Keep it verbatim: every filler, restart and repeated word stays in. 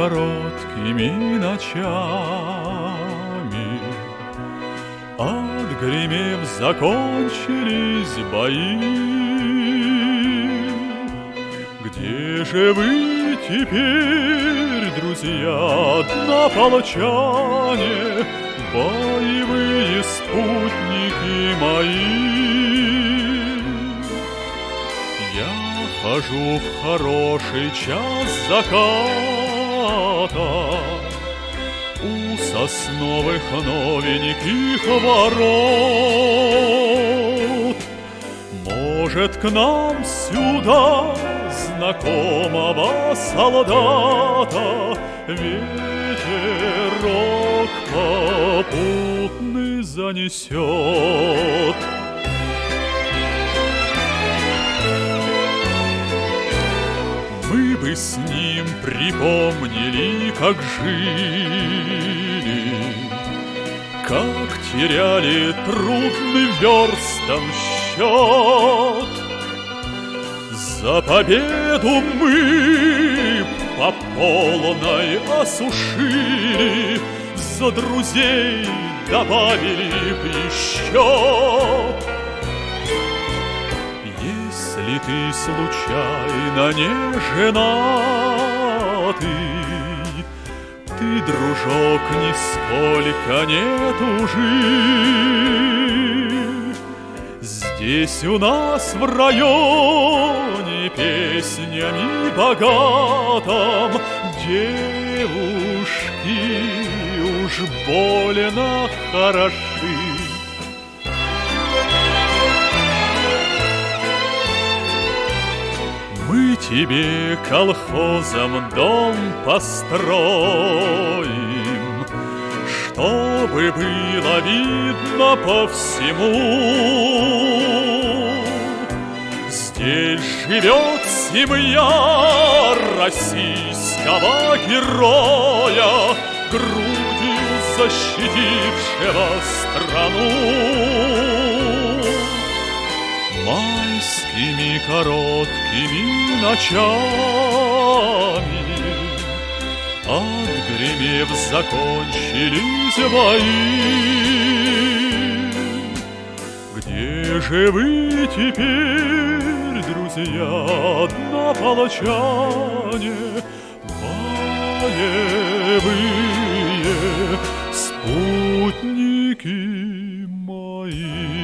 короткими ночами, отгремев, закончились бои. Где же вы теперь, друзья, однополчане, боевые спутники мои? Я хожу в хороший час заката у сосновых новеньких ворот. Может, к нам сюда знакомого солдата ветерок попутный занесет. Мы бы с ним припомнили, как жили, как теряли трудный верстам счет. За победу мы по полной осушили, за друзей добавили б еще. Если ты случайно не женатый, ты, дружок, нисколько не тужи. Здесь у нас в районе песнями богатым девушки уж больно хороши. Мы тебе колхозом дом построим, чтобы было видно по всему. Здесь живет семья российского героя, грудью защитившего страну. Майскими короткими ночами, отгремев, закончились бои. Где же вы теперь, друзья, однополчане, боевые спутники мои?